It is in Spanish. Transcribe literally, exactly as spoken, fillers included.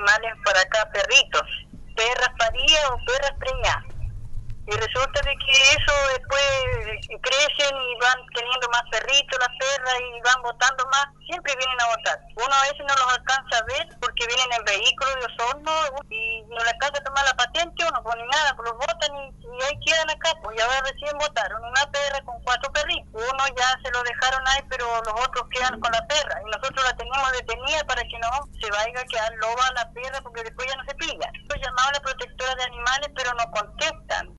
animales para acá, perritos, perras paridas o perras preñadas. Y resulta de que eso después crecen y van teniendo más perritos las perras y van botando más, siempre vienen a botar. Uno a veces no los alcanza a ver porque vienen en vehículos de osorno y no le alcanza a tomar la patente o no ponen nada, pues los botan y, y ahí quedan acá. Pues ya recién botaron una perra con cuatro perritos. Uno ya se lo dejaron ahí, pero los otros quedan con la perra. Y nosotros la teníamos detenida para que no se vaya a quedar loba la perra porque después ya no se pilla. Yo llamaba a la protectora de animales, pero no contestan.